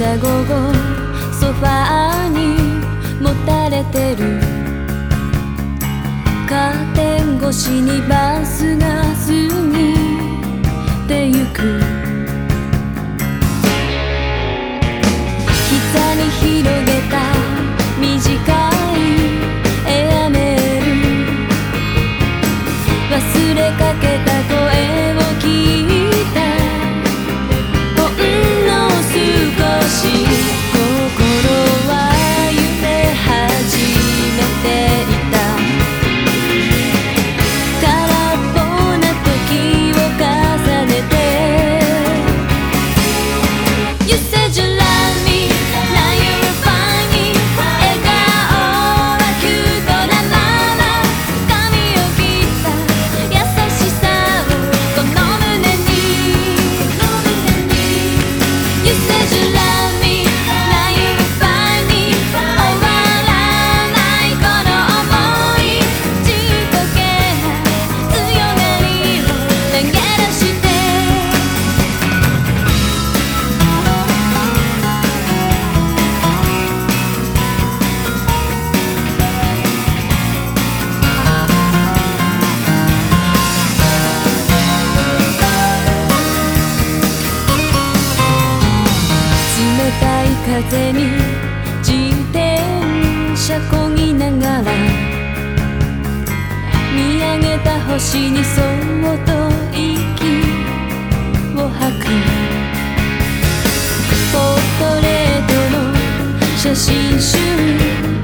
た午後、ソファーにもたれてる。カーテン越しにバスが過ぎてゆく。膝に広げた短いエアメール、忘れかけた声を聞いた。ほんの少し心は揺れ始めていた。空っぽな時を重ねて You said you love me, now you're fine me。 笑顔はキュートなまま、髪を切った優しさをこの胸に。 You said you love me, now you're fine me。 終わらないこの想い、ちっとけな強がりを投げ出して。冷たい風に自転車こぎながら、見上げた星にそっと息を吐く。ポートレートの写真集